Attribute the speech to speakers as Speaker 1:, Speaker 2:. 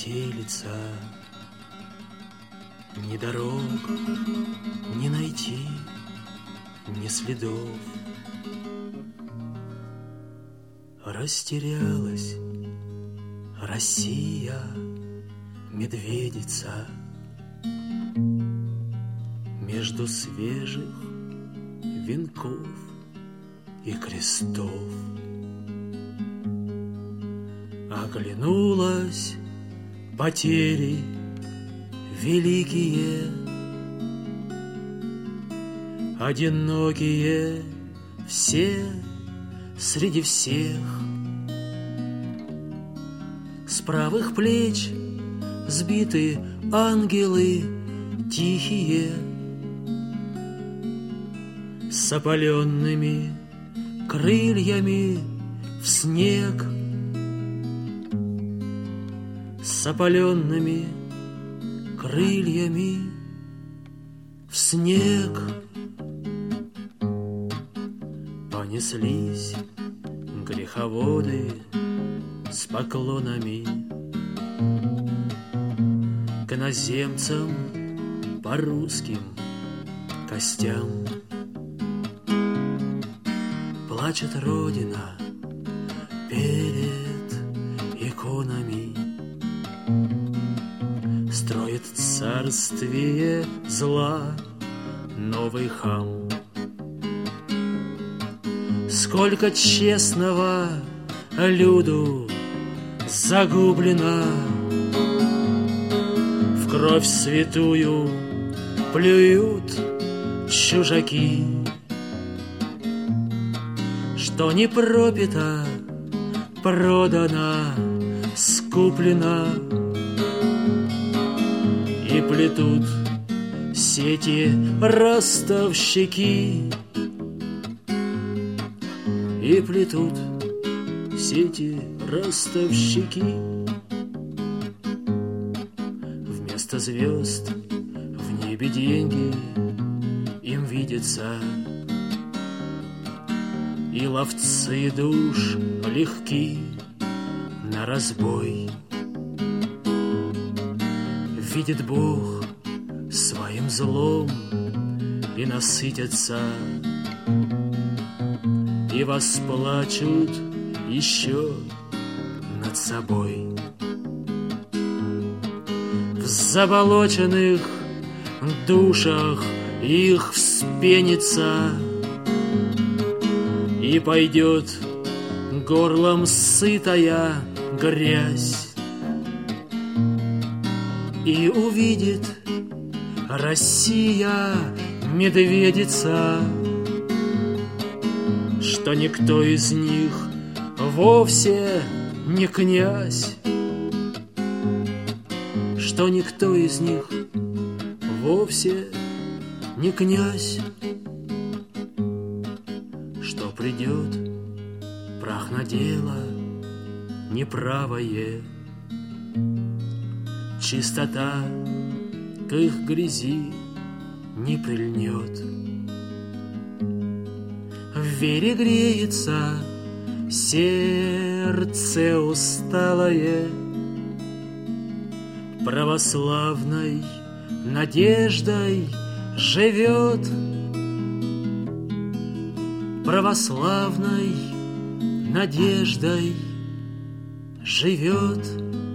Speaker 1: метелица. Ни дорог не найти, ни следов. Растерялась Россия, медведица, между свежих венков и крестов. Оглянулась потери великие, одинокие все среди всех. С правых плеч сбиты ангелы тихие, с опаленными крыльями в снег, с опаленными крыльями в снег. Понеслись греховоды с поклонами к иноземцам по русским костям. Плачет Родина перед иконами, строит царствие зла новый хам. Сколько честного люду загублено, в кровь святую плюют чужаки. Что не пропито, продано, скуплено, и плетут сети ростовщики, и плетут сети ростовщики. Вместо звезд в небе деньги им видятся, и ловцы душ легки на разбой. Видит Бог своим злом и насытятся, и восплачут еще над собой. В заболоченных душах их вспенится, и пойдет горлом сытая грязь, и увидит Россия медведица, что никто из них вовсе не князь, что никто из них вовсе не князь, что придет прах на дело неправое, чистота к их грязи не прильнет. В вере греется сердце усталое, православной надеждой живет, православной надеждой живет.